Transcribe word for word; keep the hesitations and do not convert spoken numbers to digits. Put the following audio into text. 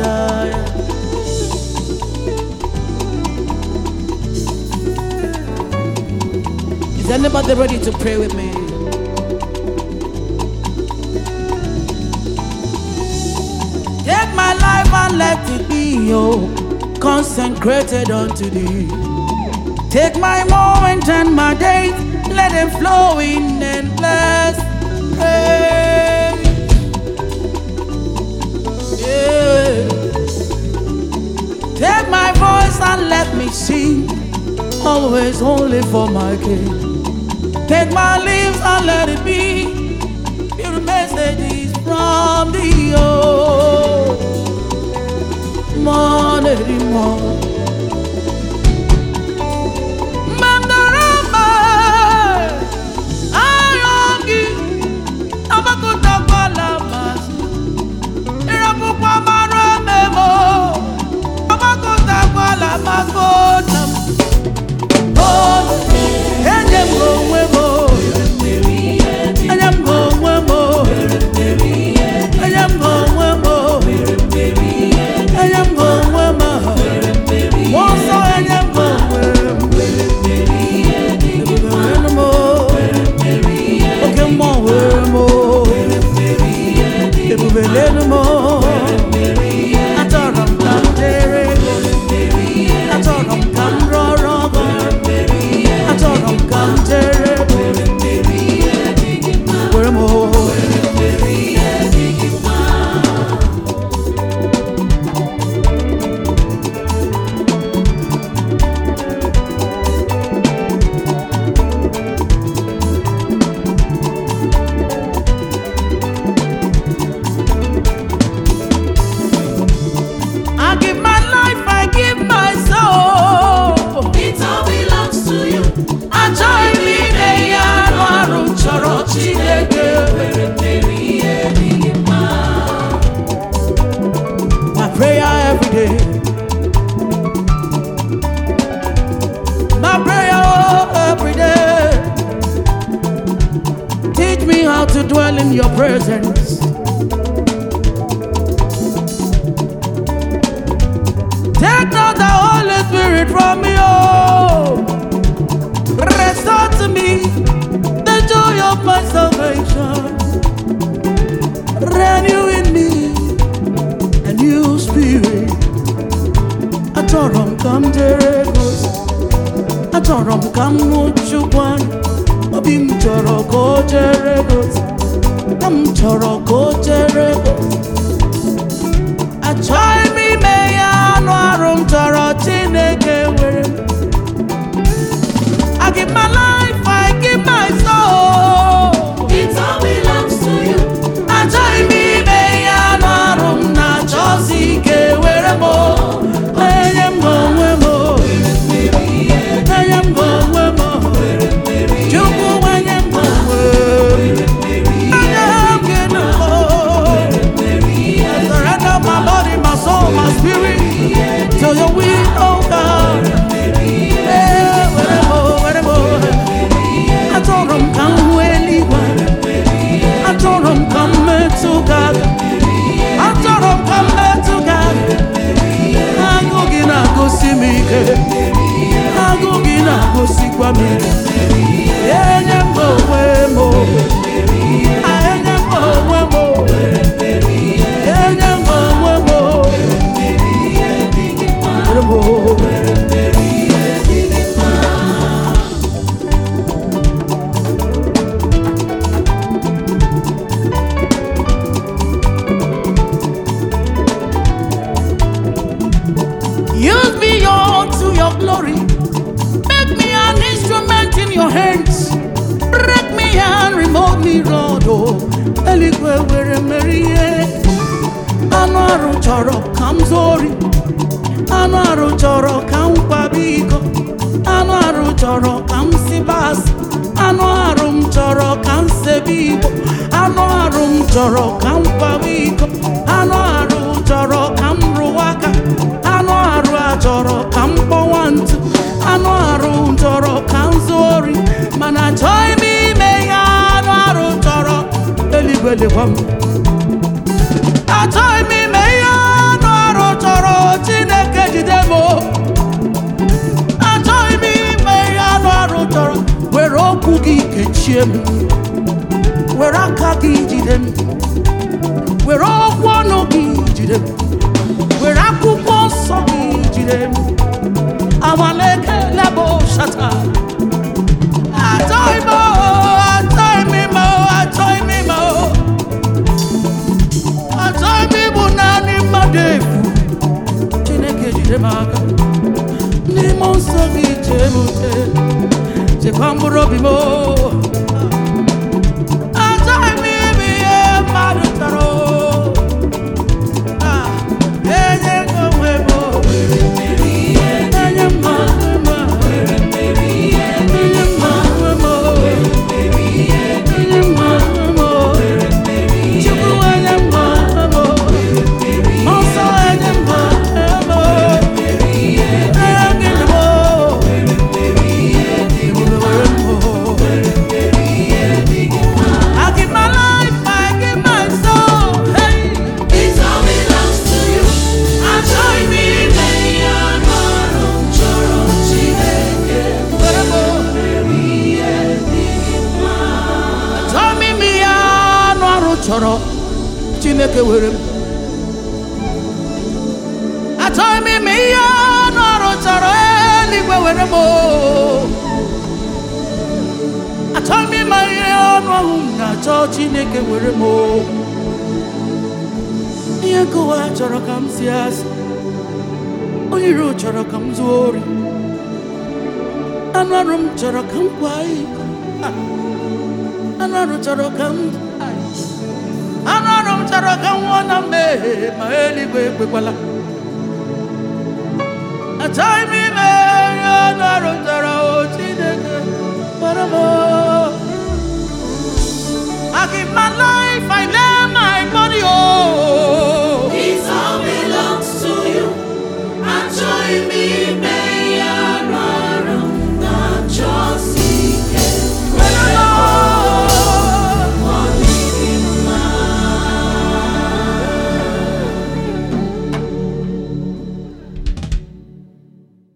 Is anybody ready to pray with me? Take my life and let it be, oh, consecrated unto thee. Take my moment and my days, let them flow in endless praise. Yeah. Take my voice and let me sing, always only for my King. Take my lips and let it be pure messages from the old. More anymore. To dwell in your presence. Take not the Holy Spirit from me, oh. Restore to me the joy of my salvation. Renew in me a new spirit. Atorum come Jeregos, Atorum come Muchuan. Obim choro ko Jeregos, am choro ko Jeregos. Achoi mi me ya no arum choro Chineke were. I give my life, I give my soul. It all belongs to you. Achoi mi me ya no arum na chosi ke were mo. I am going mo. I am going mo. My spirit to your will, oh God. Hey, whatever, whatever. I told them come anywhere. I told them come to God. I told them come to God. I go get a go see me. I go get a go see me. Yeah, yeah, go away more. I am go away more. Yeah, yeah, go away more. Use me all to your glory. Make me an instrument in your hands. Break me and remove me, Lord. Oh, Eligwe were Marie. Anu choro kamzori. Anu choro kampabiko. Anu choro kamsibas. Anu choro kamsebibo. Anu choro kampabiko. Anu choro kamruwaka. Anu choro kampowantu. Anu choro kamzori. Mana joy me me anu choro. Eligwe wam. Joy me me anu jide m achọghị m ime ihe anụ arụ chọrọ were okwu gị kechie m were aka gị jide m were okwu ọnụ gị jide m were akwụkwọ nsọ gị jide m amaleke lebo shata achọghị m achọghị m ime achọghị m ime achọghị m ịbụ naanị mmadụ efu Chineke jide m aka n'ime nsọ gị chee m uche chekwa mkpụrụ obi m achọghị m ime ihe mmadụ chọrọ enye m onwe m enye m onwe m enye m onwe m enye m onwe m Chukwu enye m onwe m nsọ enye m onwe m I give my life, I give my soul. Hey, it all belongs to you. I join me, chọrọ Chineke were m achọghị m ime ihe anụ arụ chọrọ eluigwe were m achọghị m ime ihe ọnụ ahụ m na-achọ Chineke were m ihe nkụwa chọrọ ka m si asị onye iro chọrọ ka m zuo ori anụ arụ m chọrọ ka m kwa iko anụ arụ chọrọ ka m anụ arụ m chọrọ ka m nwụọ na mmehie ma eluigwe ekwekwala achọghị m ime ihe anụ arụ chọrọ Chineke were m